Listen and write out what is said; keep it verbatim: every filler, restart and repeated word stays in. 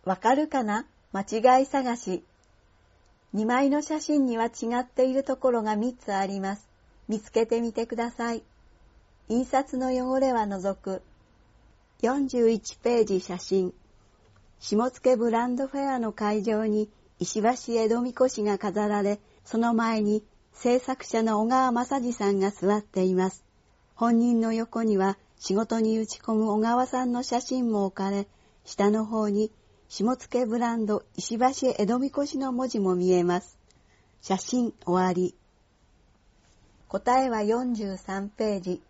わかるかな？間違い探し。にまいの写真には違っているところがみっつあります。見つけてみてください。印刷の汚れは除く。よんじゅういちページ写真。下野ブランドフェアの会場に石橋江戸神輿が飾られ、その前に制作者の小川正治さんが座っています。本人の横には仕事に打ち込む小川さんの写真も置かれ、下の方に下野ブランド石橋江戸神輿の文字も見えます。写真終わり。答えはよんじゅうさんページ。